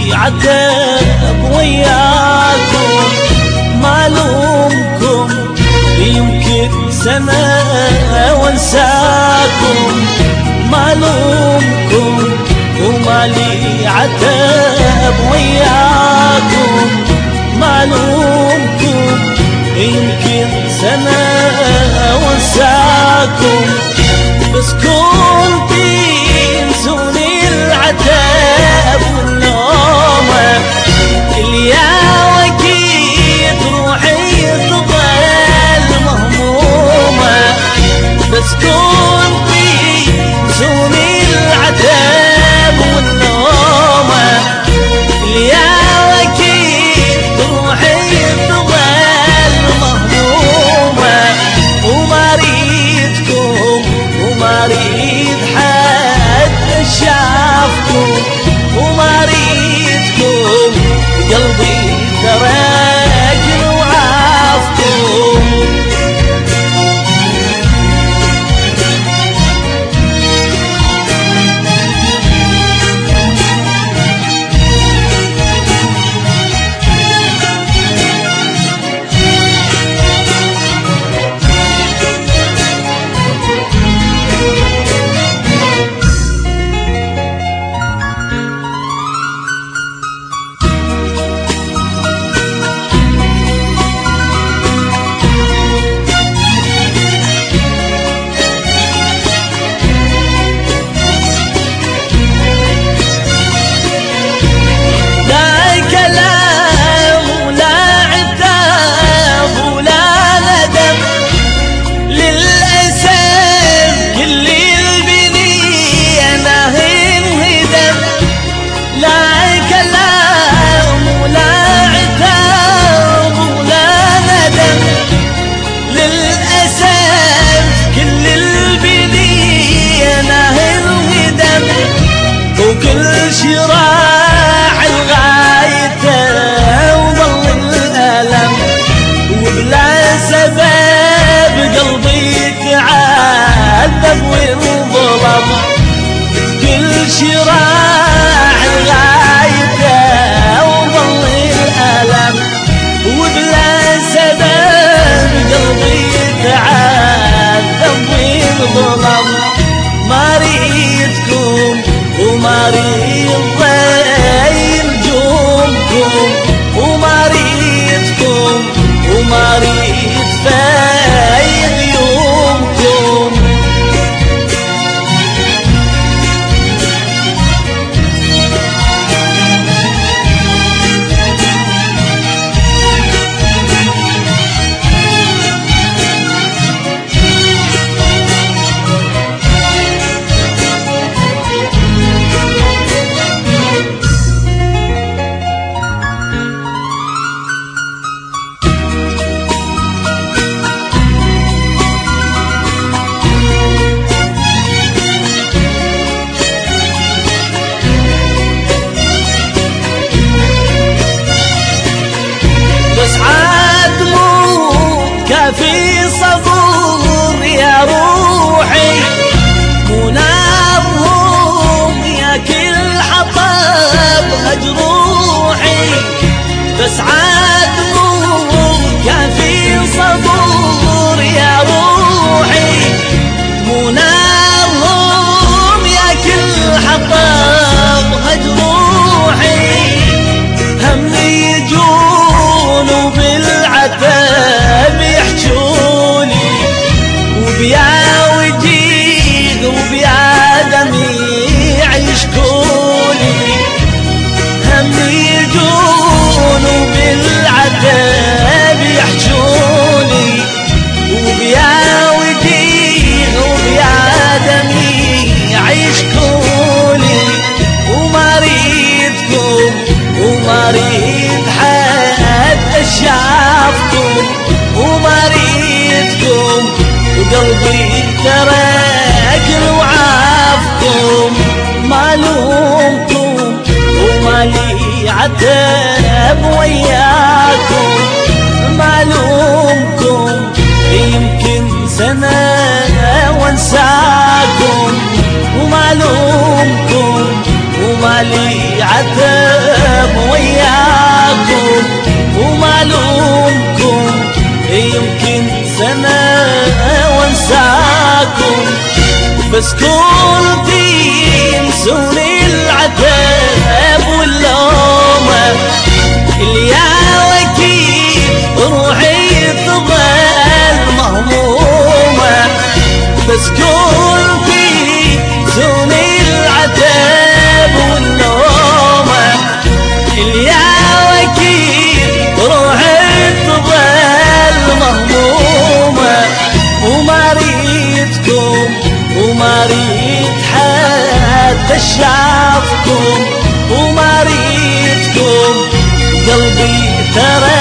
عتب وياكم ما لومكم يمكن سنة وانساكم ما لومكم وما لي عتب وياكم ما لومكم يمكن سنة وانساكم بس كنتي تنسوني العتب واللومة اليا وكيد روحي تظل مهمومة بس كنتي تنسوني العتب واللومة اليا وكيد روحي تظل مهمومة وما ريدكم وما ريد حد شافكم وما ريدكم قلبي ترك وعافكم وكل شي راح لغايته وظل الألم وبلا سبب قلبي تعذب وانظلم كل شي راح لغايته وظل الألم وبلا سبب قلبي تعذب وانظلم ما ريدكم وما ريد ضيل جومكم وما ريدكم وما ريد فايد يومكم في صبور يا روحي منافهم يا كل حطب أجروحي بس عاد مو كافي صبور يا روحي منافهم يا كل حطب أجروحي هم يجون وبالعتب يحجوني وبيا وجيد وبيا دميع يشكوني هم يجون وبالعتب يحجوني وبيا وجيد وبيا دميع يشكوني وما ريدكم وما ريد حد شافكم وما ريدكم وقلبي ترك وعافكم ما لومكم وما لي عتب وياكم ما لومكم يمكن سنة وانساكم وما لومكم وما لي عتب بس كنتي ينسوني العتاب واللومة اللي ياوكيد روحي تظل مهمومة بس كنتي ينسوني العتاب واللومة اللي ياوكيد روحي تظل مهمومة وما ريتكم وما ريت حتى شافكم وما ريتكم قلبي ترى